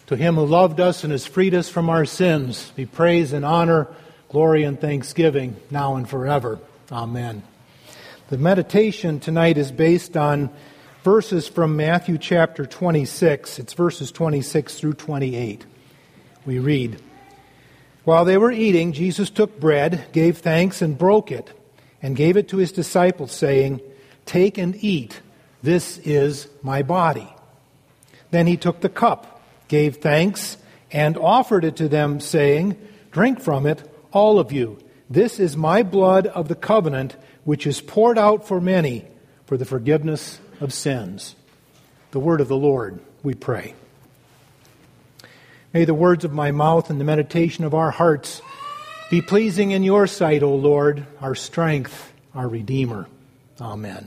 To him who loved us and has freed us from our sins, be praise and honor, glory and thanksgiving, now and forever. Amen. The meditation tonight is based on verses from Matthew chapter 26. It's verses 26 through 28. We read, "While they were eating, Jesus took bread, gave thanks, and broke it, and gave it to his disciples, saying, 'Take and eat, this is my body.' Then he took the cup, gave thanks, and offered it to them, saying, 'Drink from it, all of you. This is my blood of the covenant, which is poured out for many for the forgiveness of sins.'" The word of the Lord, we pray. May the words of my mouth and the meditation of our hearts be pleasing in your sight, O Lord, our strength, our Redeemer. Amen.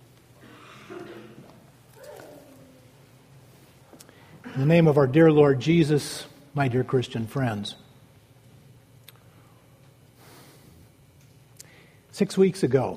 In the name of our dear Lord Jesus, my dear Christian friends. 6 weeks ago,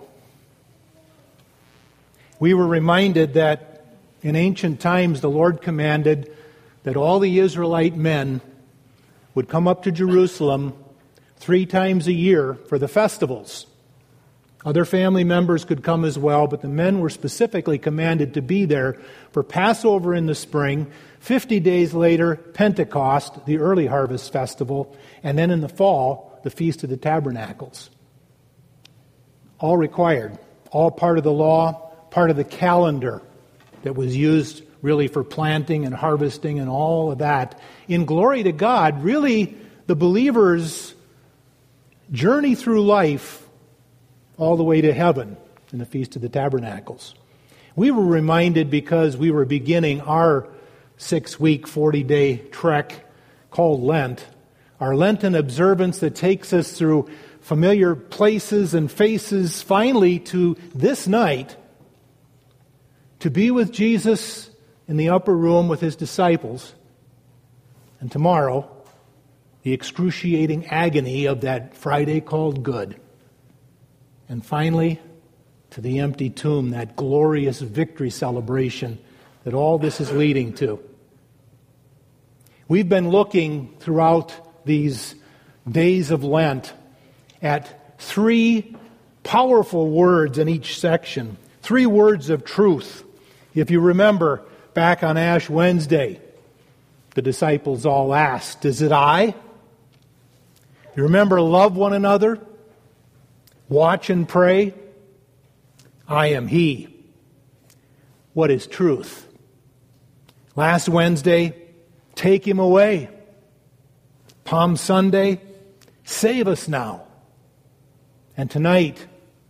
we were reminded that in ancient times the Lord commanded that all the Israelite men would come up to Jerusalem 3 times a year for the festivals. Other family members could come as well, but the men were specifically commanded to be there for Passover in the spring, 50 days later, Pentecost, the early harvest festival, and then in the fall, the Feast of the Tabernacles. All required, all part of the law, part of the calendar that was used really for planting and harvesting and all of that. In glory to God, really the believer's journey through life all the way to heaven in the Feast of the Tabernacles. We were reminded because we were beginning our 6-week, 40-day trek called Lent, our Lenten observance that takes us through familiar places and faces, finally to this night, to be with Jesus in the upper room with his disciples, and tomorrow, the excruciating agony of that Friday called Good. And finally, to the empty tomb, that glorious victory celebration that all this is leading to. We've been looking throughout these days of Lent at 3 powerful words in each section, 3 words of truth. If you remember, back on Ash Wednesday, the disciples all asked, "Is it I?" You remember, love one another? Watch and pray. I am He. What is truth? Last Wednesday, take Him away. Palm Sunday, save us now. And tonight,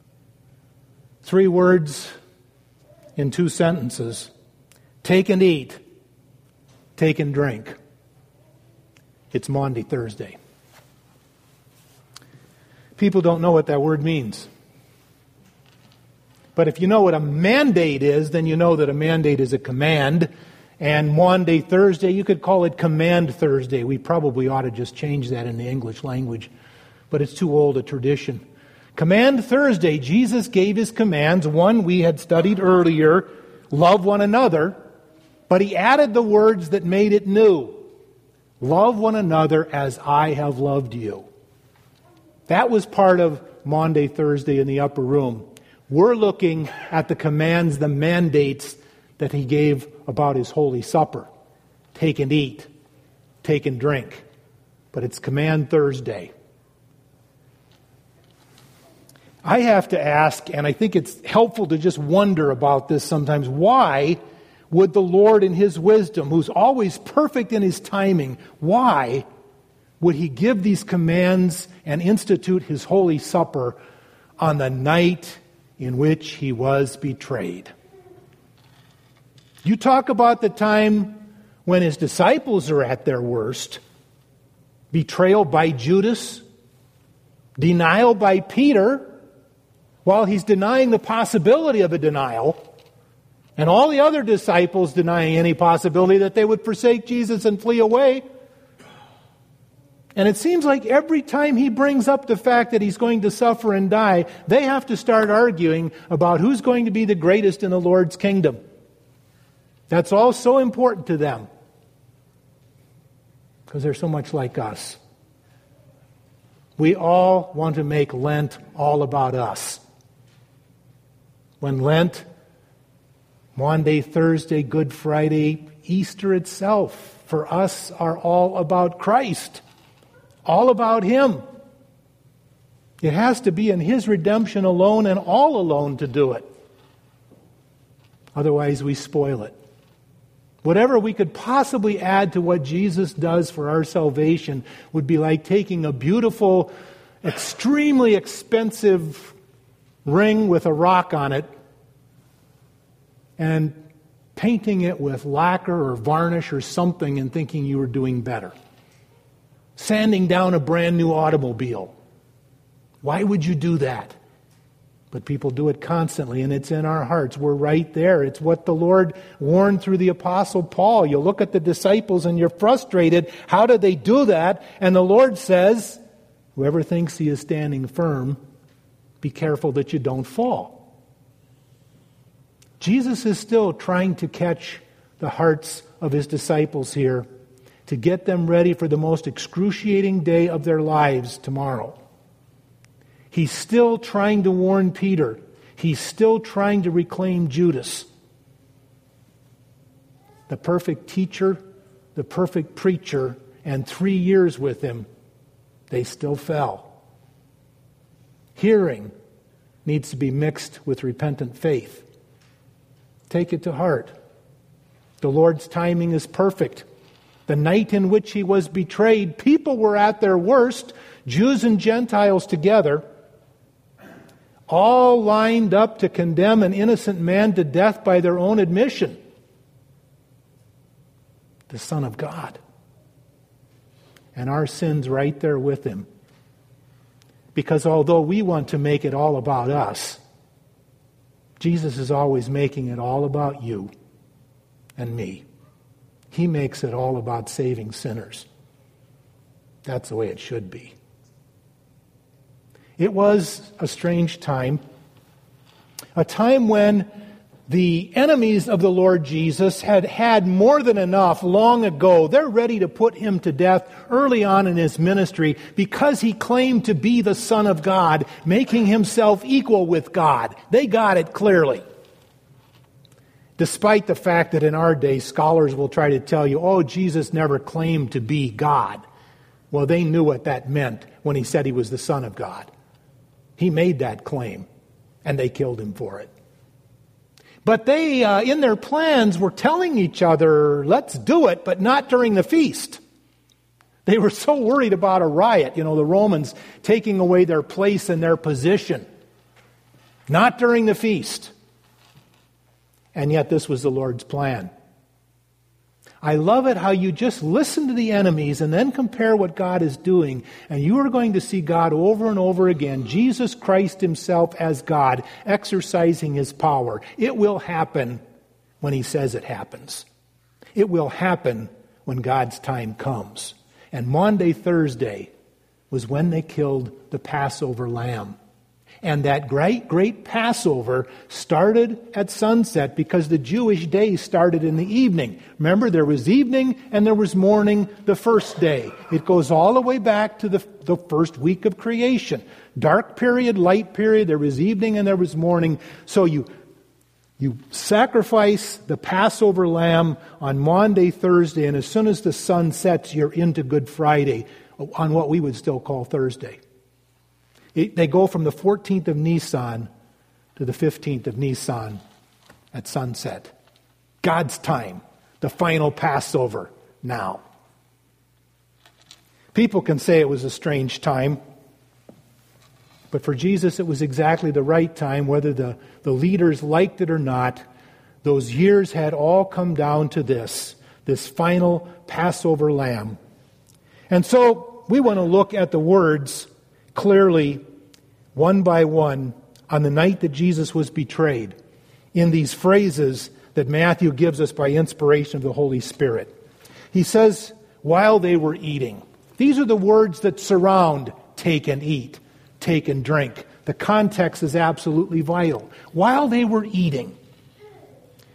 3 words in 2 sentences. Take and eat. Take and drink. It's Maundy Thursday. People don't know what that word means. But if you know what a mandate is, then you know that a mandate is a command. And Maundy Thursday, you could call it Command Thursday. We probably ought to just change that in the English language. But it's too old a tradition. Command Thursday, Jesus gave his commands. One we had studied earlier, love one another. But he added the words that made it new. Love one another as I have loved you. That was part of Maundy Thursday in the upper room. We're looking at the commands, the mandates that he gave about his Holy Supper. Take and eat. Take and drink. But it's Command Thursday. I have to ask, and I think it's helpful to just wonder about this sometimes, why would the Lord in his wisdom, who's always perfect in his timing, why would he give these commands and institute his Holy Supper on the night in which he was betrayed? You talk about the time when his disciples are at their worst. Betrayal by Judas. Denial by Peter, while he's denying the possibility of a denial. And all the other disciples denying any possibility that they would forsake Jesus and flee away. And it seems like every time he brings up the fact that he's going to suffer and die, they have to start arguing about who's going to be the greatest in the Lord's kingdom. That's all so important to them. because they're so much like us. We all want to make Lent all about us. When Lent, Maundy, Thursday, Good Friday, Easter itself, for us are all about Christ, all about Him. It has to be in His redemption alone and all alone to do it. Otherwise, we spoil it. Whatever we could possibly add to what Jesus does for our salvation would be like taking a beautiful, extremely expensive ring with a rock on it and painting it with lacquer or varnish or something and thinking you were doing better. Sanding down a brand new automobile. Why would you do that? But people do it constantly, and it's in our hearts. We're right there. It's what the Lord warned through the Apostle Paul. You look at the disciples and you're frustrated. How did they do that? And the Lord says, whoever thinks he is standing firm, be careful that you don't fall. Jesus is still trying to catch the hearts of His disciples here to get them ready for the most excruciating day of their lives tomorrow. He's still trying to warn Peter. He's still trying to reclaim Judas. The perfect teacher, the perfect preacher, and 3 years with him, they still fell. Hearing needs to be mixed with repentant faith. Take it to heart. The Lord's timing is perfect. The night in which He was betrayed, people were at their worst, Jews and Gentiles together, all lined up to condemn an innocent man to death by their own admission. The Son of God. And our sins right there with Him. Because although we want to make it all about us, Jesus is always making it all about you and me. He makes it all about saving sinners. That's the way it should be. It was a strange time, a time when the enemies of the Lord Jesus had had more than enough long ago. They're ready to put Him to death early on in His ministry because He claimed to be the Son of God, making Himself equal with God. They got it clearly. Despite the fact that in our day, scholars will try to tell you, oh, Jesus never claimed to be God. Well, they knew what that meant when He said He was the Son of God. He made that claim, and they killed Him for it. But they, in their plans, were telling each other, let's do it, but not during the feast. They were so worried about a riot, the Romans taking away their place and their position. Not during the feast. And yet this was the Lord's plan. I love it how you just listen to the enemies and then compare what God is doing, and you are going to see God over and over again, Jesus Christ Himself as God, exercising His power. It will happen when He says it happens. It will happen when God's time comes. And Maundy, Thursday was when they killed the Passover lamb. And that great Passover started at sunset because the Jewish day started in the evening. Remember, there was evening and there was morning the first day. It goes all the way back to the first week of creation. Dark period, light period, there was evening and there was morning. So you sacrifice the Passover lamb on Maundy, Thursday, and as soon as the sun sets, you're into Good Friday on what we would still call Thursday. They go from the 14th of Nisan to the 15th of Nisan at sunset. God's time, the final Passover now. People can say it was a strange time, but for Jesus it was exactly the right time, whether the leaders liked it or not. Those years had all come down to this final Passover lamb. And so we want to look at the words clearly, one by one, on the night that Jesus was betrayed, in these phrases that Matthew gives us by inspiration of the Holy Spirit. He says, while they were eating. These are the words that surround take and eat, take and drink. The context is absolutely vital. While they were eating.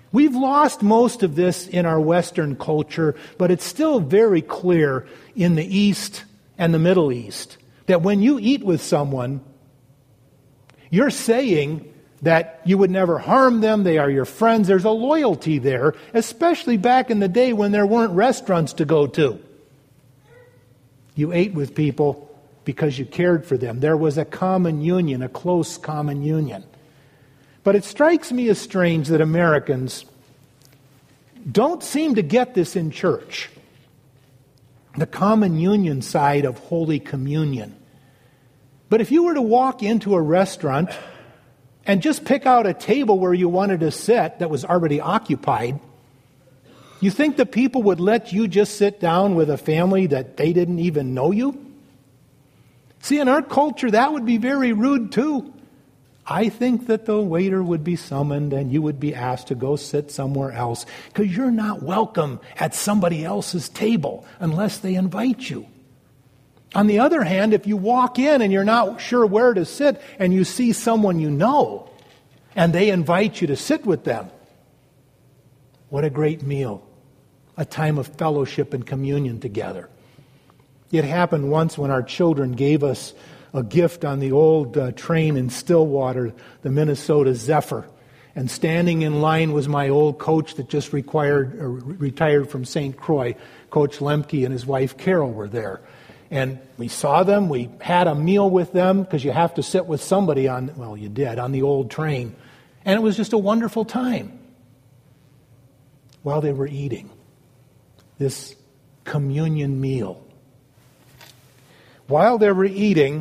We've lost most of this in our Western culture, but it's still very clear in the East and the Middle East that when you eat with someone, you're saying that you would never harm them, they are your friends. There's a loyalty there, especially back in the day when there weren't restaurants to go to. You ate with people because you cared for them. There was a common union, a close common union. But it strikes me as strange that Americans don't seem to get this in church. The common union side of Holy Communion. But if you were to walk into a restaurant and just pick out a table where you wanted to sit that was already occupied, you think the people would let you just sit down with a family that they didn't even know you? See, in our culture, that would be very rude too. I think that the waiter would be summoned and you would be asked to go sit somewhere else because you're not welcome at somebody else's table unless they invite you. On the other hand, if you walk in and you're not sure where to sit and you see someone you know and they invite you to sit with them, what a great meal. A time of fellowship and communion together. It happened once when our children gave us a gift on the old train in Stillwater, the Minnesota Zephyr. And standing in line was my old coach that just retired from St. Croix. Coach Lemke and his wife Carol were there. And we saw them, we had a meal with them, because you have to sit with somebody on the old train. And it was just a wonderful time while they were eating this communion meal. While they were eating,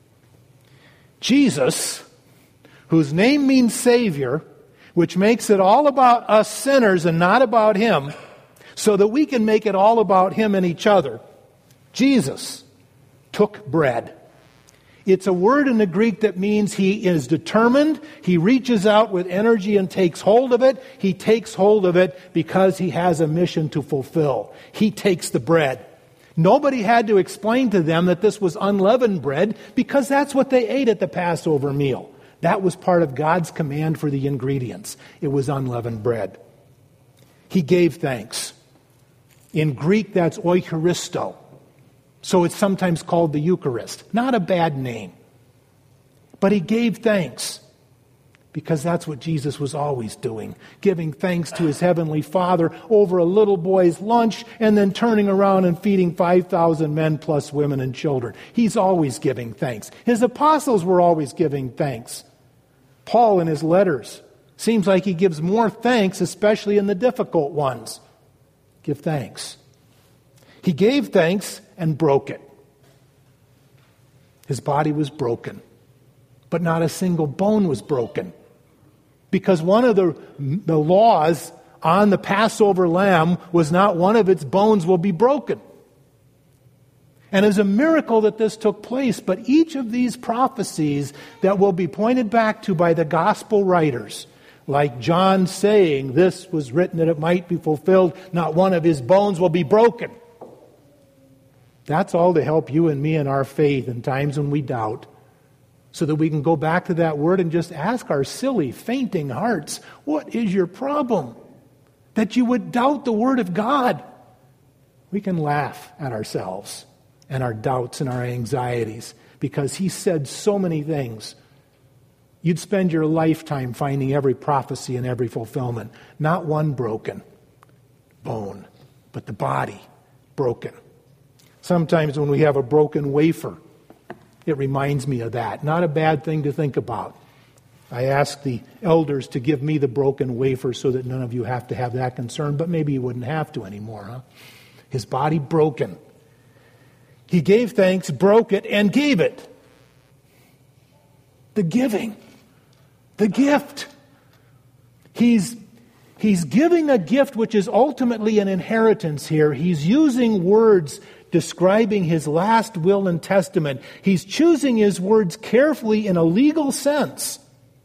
Jesus, whose name means Savior, which makes it all about us sinners and not about Him, so that we can make it all about Him and each other, Jesus took bread. It's a word in the Greek that means He is determined, He reaches out with energy and takes hold of it. He takes hold of it because He has a mission to fulfill. He takes the bread. Nobody had to explain to them that this was unleavened bread because that's what they ate at the Passover meal. That was part of God's command for the ingredients. It was unleavened bread. He gave thanks. In Greek, that's oicharisto. So it's sometimes called the Eucharist. Not a bad name. But He gave thanks because that's what Jesus was always doing. Giving thanks to His Heavenly Father over a little boy's lunch and then turning around and feeding 5,000 men plus women and children. He's always giving thanks. His apostles were always giving thanks. Paul in his letters seems like he gives more thanks, especially in the difficult ones. Give thanks. He gave thanks and broke it. His body was broken, but not a single bone was broken. Because one of the laws on the Passover lamb was not one of its bones will be broken. And it's a miracle that this took place, but each of these prophecies that will be pointed back to by the gospel writers, like John saying, this was written that it might be fulfilled, not one of his bones will be broken. That's all to help you and me in our faith in times when we doubt, so that we can go back to that word and just ask our silly, fainting hearts, what is your problem? That you would doubt the word of God. We can laugh at ourselves and our doubts and our anxieties because He said so many things. You'd spend your lifetime finding every prophecy and every fulfillment. Not one broken bone, but the body broken. Sometimes when we have a broken wafer, it reminds me of that. Not a bad thing to think about. I asked the elders to give me the broken wafer so that none of you have to have that concern, but maybe you wouldn't have to anymore, huh? His body broken. He gave thanks, broke it, and gave it. The giving. The gift. He's giving a gift which is ultimately an inheritance here. He's using words describing His last will and testament. He's choosing His words carefully in a legal sense.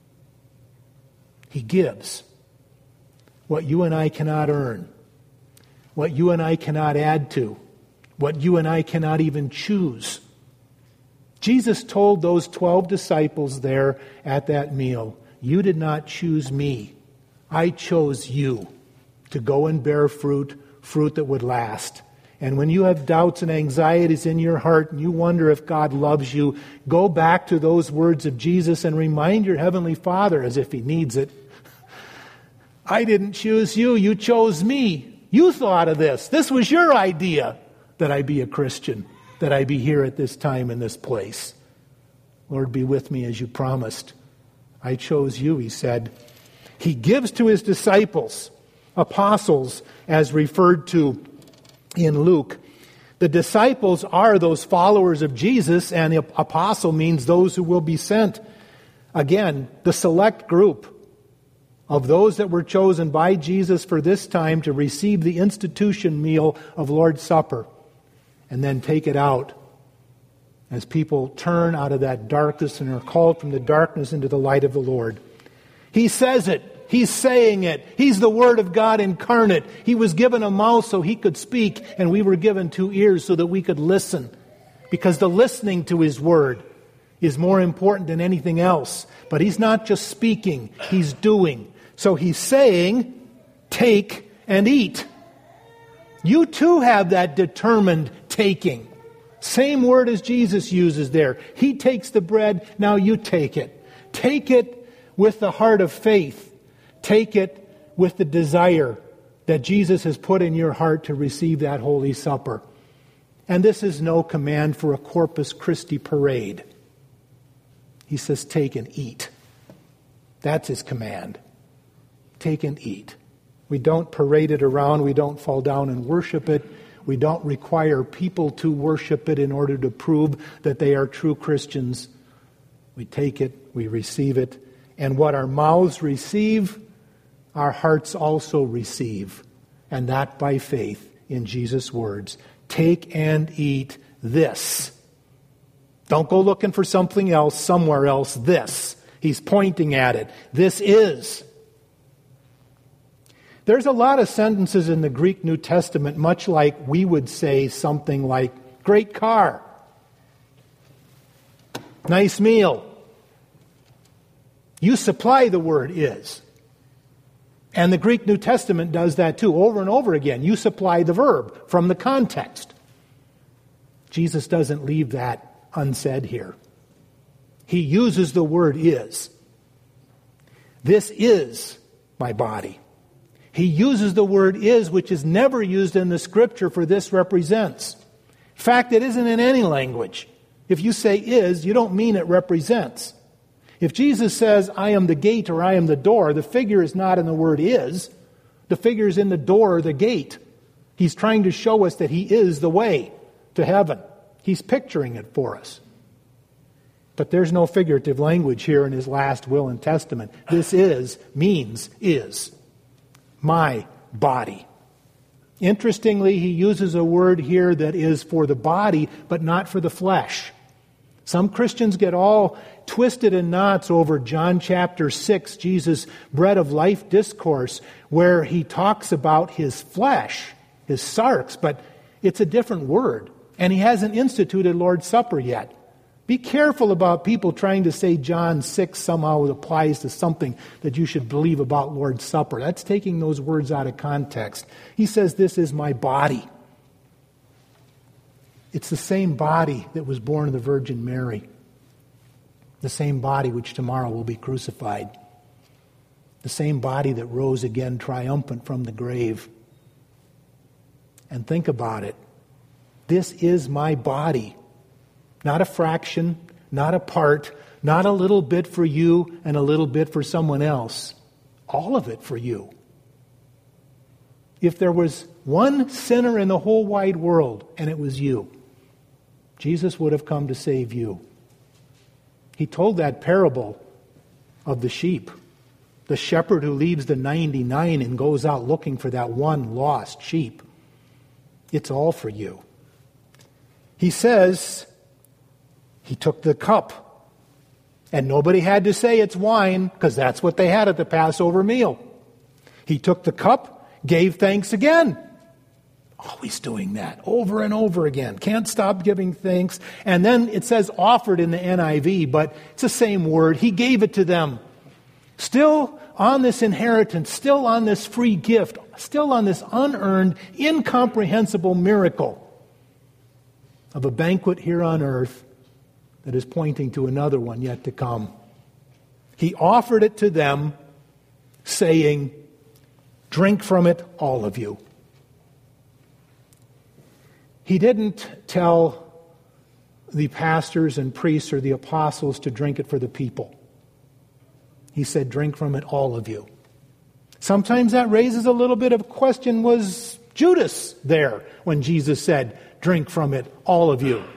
He gives what you and I cannot earn, what you and I cannot add to, what you and I cannot even choose. Jesus told those 12 disciples there at that meal, you did not choose me, I chose you to go and bear fruit that would last. And when you have doubts and anxieties in your heart and you wonder if God loves you, go back to those words of Jesus and remind your Heavenly Father, as if He needs it, I didn't choose you, you chose me. You thought of this. This was your idea that I be a Christian, that I be here at this time in this place. Lord, be with me as you promised. I chose you, He said. He gives to His disciples, apostles, as referred to in Luke. The disciples are those followers of Jesus, and the apostle means those who will be sent. Again, the select group of those that were chosen by Jesus for this time to receive the institution meal of Lord's Supper and then take it out as people turn out of that darkness and are called from the darkness into the light of the Lord. He says it. He's saying it. He's the Word of God incarnate. He was given a mouth so He could speak, and we were given 2 ears so that we could listen. Because the listening to His Word is more important than anything else. But He's not just speaking, He's doing. So He's saying, take and eat. You too have that determined taking. Same word as Jesus uses there. He takes the bread, now you take it. Take it with the heart of faith. Take it with the desire that Jesus has put in your heart to receive that Holy Supper. And this is no command for a Corpus Christi parade. He says, take and eat. That's His command. Take and eat. We don't parade it around. We don't fall down and worship it. We don't require people to worship it in order to prove that they are true Christians. We take it, we receive it, and what our mouths receive, our hearts also receive, and that by faith in Jesus' words. Take and eat this. Don't go looking for something else, somewhere else, this. He's pointing at it. This is. There's a lot of sentences in the Greek New Testament, much like we would say something like, great car, nice meal. You supply the word is. And the Greek New Testament does that too, over and over again. You supply the verb from the context. Jesus doesn't leave that unsaid here. He uses the word is. This is my body. He uses the word is, which is never used in the Scripture for this represents. In fact, it isn't in any language. If you say is, you don't mean it represents. If Jesus says, I am the gate or I am the door, the figure is not in the word is. The figure is in the door or the gate. He's trying to show us that He is the way to heaven. He's picturing it for us. But there's no figurative language here in His last will and testament. This is means is. My body. Interestingly, He uses a word here that is for the body, but not for the flesh. Some Christians get all twisted in knots over John chapter 6, Jesus' bread of life discourse, where He talks about His flesh, His sarx, but it's a different word. And He hasn't instituted Lord's Supper yet. Be careful about people trying to say John 6 somehow applies to something that you should believe about Lord's Supper. That's taking those words out of context. He says, this is my body. It's the same body that was born of the Virgin Mary. The same body which tomorrow will be crucified. The same body that rose again triumphant from the grave. And think about it. This is my body. Not a fraction, not a part, not a little bit for you and a little bit for someone else. All of it for you. If there was one sinner in the whole wide world and it was you, Jesus would have come to save you. He told that parable of the sheep. The shepherd who leaves the 99 and goes out looking for that one lost sheep. It's all for you. He says, He took the cup. And nobody had to say it's wine, because that's what they had at the Passover meal. He took the cup, gave thanks again. Always doing that, over and over again. Can't stop giving thanks. And then it says offered in the NIV, but it's the same word. He gave it to them. Still on this inheritance, still on this free gift, still on this unearned, incomprehensible miracle of a banquet here on earth that is pointing to another one yet to come. He offered it to them, saying, "Drink from it, all of you." He didn't tell the pastors and priests or the apostles to drink it for the people. He said, "Drink from it, all of you." Sometimes that raises a little bit of a question. Was Judas there when Jesus said, "Drink from it, all of you"?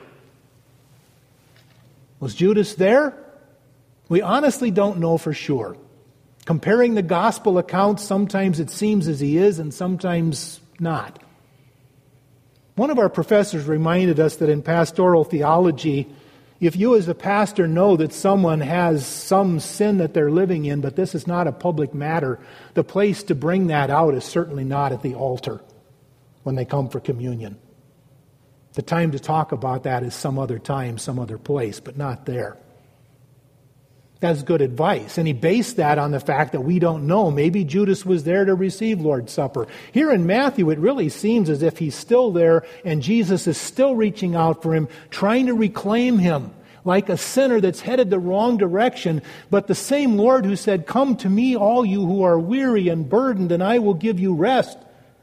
Was Judas there? We honestly don't know for sure. Comparing the gospel accounts, sometimes it seems as he is and sometimes not. One of our professors reminded us that in pastoral theology, if you as a pastor know that someone has some sin that they're living in, but this is not a public matter, the place to bring that out is certainly not at the altar when they come for communion. The time to talk about that is some other time, some other place, but not there. That's good advice. And he based that on the fact that we don't know. Maybe Judas was there to receive Lord's Supper. Here in Matthew, it really seems as if he's still there and Jesus is still reaching out for him, trying to reclaim him like a sinner that's headed the wrong direction. But the same Lord who said, "Come to me, all you who are weary and burdened, and I will give you rest,"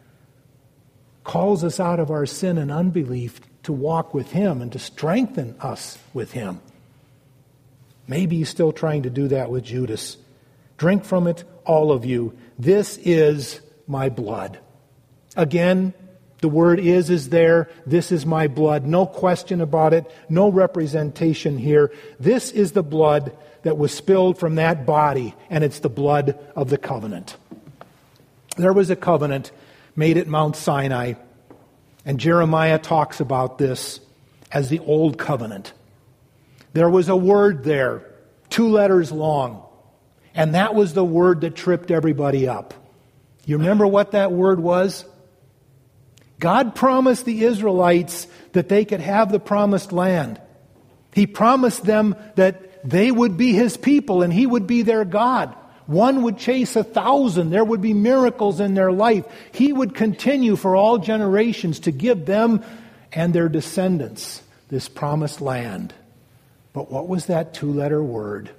calls us out of our sin and unbelief to walk with him and to strengthen us with him. Maybe he's still trying to do that with Judas. "Drink from it, all of you. This is my blood." Again, the word is there. This is my blood. No question about it. No representation here. This is the blood that was spilled from that body, and it's the blood of the covenant. There was a covenant made at Mount Sinai, and Jeremiah talks about this as the Old Covenant. There was a word there, 2 letters long, and that was the word that tripped everybody up. You remember what that word was? God promised the Israelites that they could have the promised land. He promised them that they would be His people and He would be their God. One would chase 1,000. There would be miracles in their life. He would continue for all generations to give them and their descendants this promised land. But what was that 2-letter word?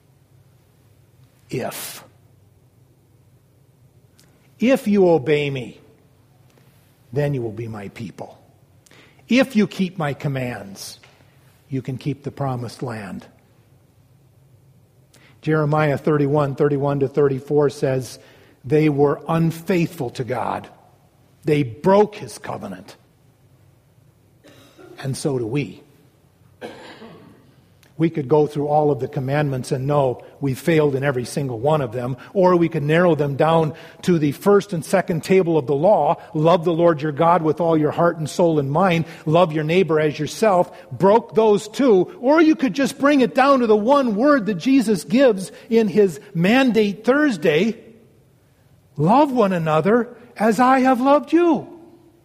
If. If you obey me, then you will be my people. If you keep my commands, you can keep the promised land. Jeremiah 31:31-34 says, they were unfaithful to God. They broke His covenant. And so do we. We could go through all of the commandments and know we failed in every single one of them, or we could narrow them down to the first and second table of the law. Love the Lord your God with all your heart and soul and mind. Love your neighbor as yourself. Broke those 2. Or you could just bring it down to the one word that Jesus gives in His mandate Thursday. Love one another as I have loved you.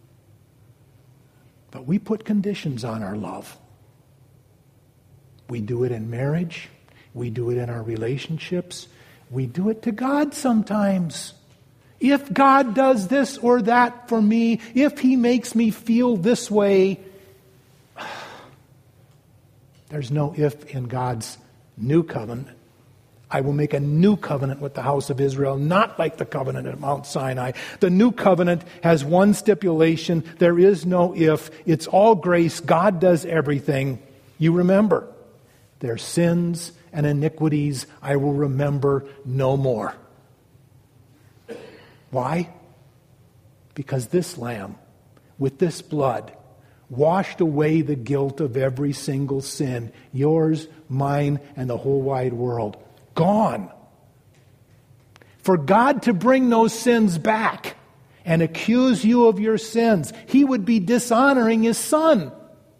But we put conditions on our love. We do it in marriage. We do it in our relationships. We do it to God sometimes. If God does this or that for me, if He makes me feel this way, there's no if in God's new covenant. I will make a new covenant with the house of Israel, not like the covenant at Mount Sinai. The new covenant has one stipulation. There is no if. It's all grace. God does everything. You remember. Their sins and iniquities I will remember no more. Why? Because this Lamb, with this blood, washed away the guilt of every single sin. Yours, mine, and the whole wide world. Gone. For God to bring those sins back and accuse you of your sins, He would be dishonoring His Son.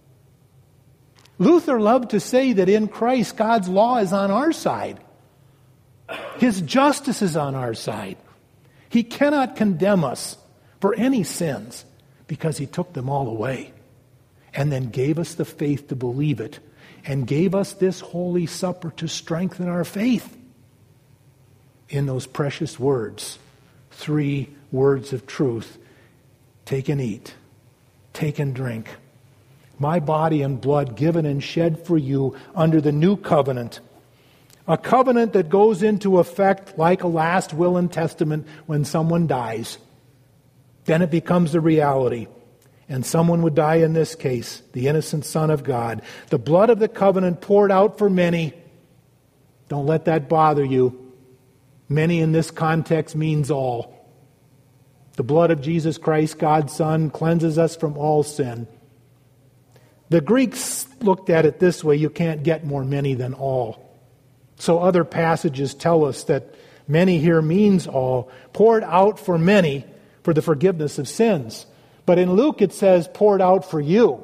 Luther loved to say that in Christ, God's law is on our side. His justice is on our side. He cannot condemn us for any sins because He took them all away and then gave us the faith to believe it and gave us this Holy Supper to strengthen our faith. in those precious words. 3 words of truth. Take and eat. Take and drink. My body and blood given and shed for you under the new covenant. A covenant that goes into effect like a last will and testament when someone dies. Then it becomes a reality. And someone would die in this case, the innocent Son of God. The blood of the covenant poured out for many. Don't let that bother you. Many in this context means all. The blood of Jesus Christ, God's Son, cleanses us from all sin. The Greeks looked at it this way: you can't get more many than all. So other passages tell us that many here means all, poured out for many for the forgiveness of sins. But in Luke it says poured out for you.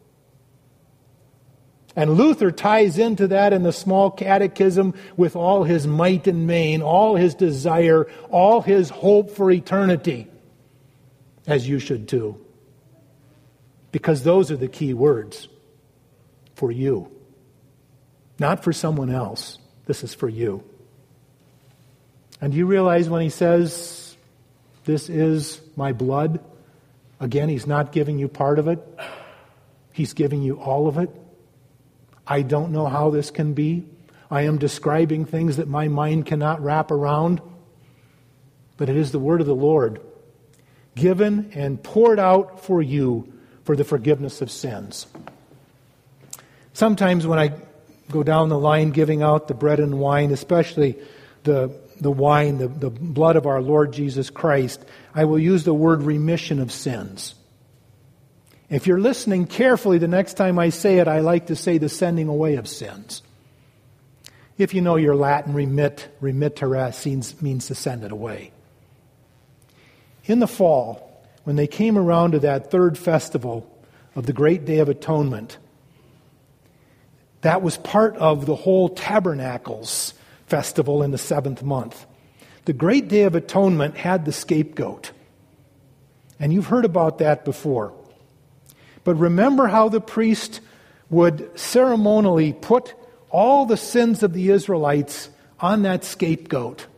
And Luther ties into that in the small catechism with all his might and main, all his desire, all his hope for eternity, as you should too. Because those are the key words. For you. Not for someone else. This is for you. And do you realize when he says, this is my blood, again, he's not giving you part of it. He's giving you all of it. I don't know how this can be. I am describing things that my mind cannot wrap around. But it is the word of the Lord, given and poured out for you for the forgiveness of sins. Sometimes when I go down the line giving out the bread and wine, especially the wine, the blood of our Lord Jesus Christ, I will use the word remission of sins. If you're listening carefully, the next time I say it, I like to say the sending away of sins. If you know your Latin, remittere means to send it away. In the fall, when they came around to that third festival of the Great Day of Atonement, that was part of the whole Tabernacles festival in the 7th month. The Great Day of Atonement had the scapegoat. And you've heard about that before. But remember how the priest would ceremonially put all the sins of the Israelites on that scapegoat,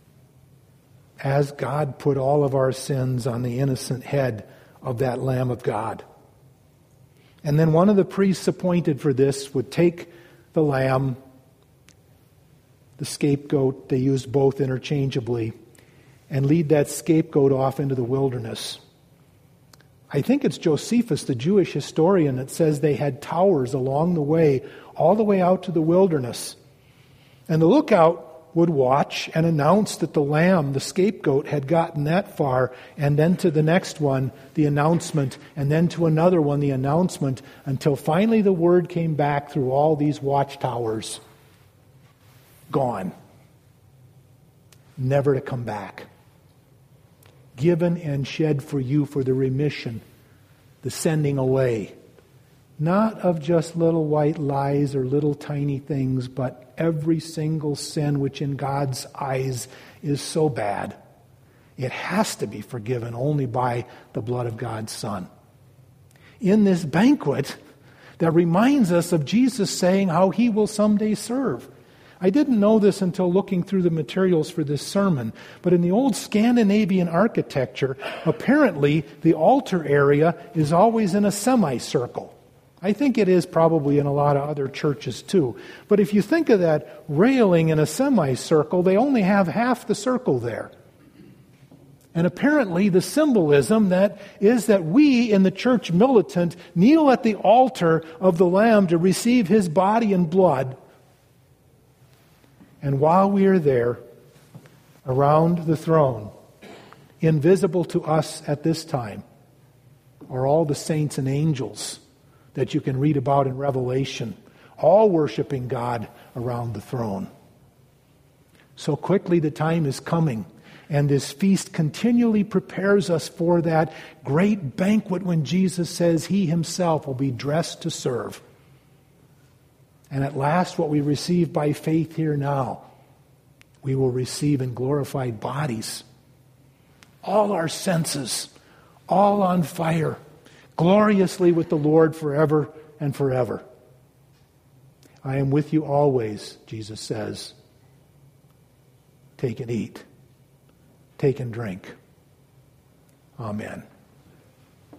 as God put all of our sins on the innocent head of that Lamb of God. And then one of the priests appointed for this would take the lamb, the scapegoat, they used both interchangeably, and lead that scapegoat off into the wilderness. I think it's Josephus, the Jewish historian, that says they had towers along the way, all the way out to the wilderness. And the lookout would watch and announce that the lamb, the scapegoat, had gotten that far, and then to the next one, the announcement, and then to another one, the announcement, until finally the word came back through all these watchtowers. Gone. Never to come back. Given and shed for you for the remission, the sending away. Not of just little white lies or little tiny things, but every single sin which in God's eyes is so bad. It has to be forgiven only by the blood of God's Son. In this banquet that reminds us of Jesus saying how he will someday serve. I didn't know this until looking through the materials for this sermon, but in the old Scandinavian architecture, apparently the altar area is always in a semicircle. I think it is probably in a lot of other churches too. But if you think of that railing in a semicircle, they only have half the circle there. And apparently the symbolism that is that we in the church militant kneel at the altar of the Lamb to receive his body and blood. And while we are there, around the throne, invisible to us at this time, are all the saints and angels that you can read about in Revelation, all worshiping God around the throne. So quickly the time is coming, and this feast continually prepares us for that great banquet when Jesus says he himself will be dressed to serve. And at last what we receive by faith here now, we will receive in glorified bodies. All our senses, all on fire, gloriously with the Lord forever and forever. I am with you always, Jesus says, take and eat. Take and drink. Amen.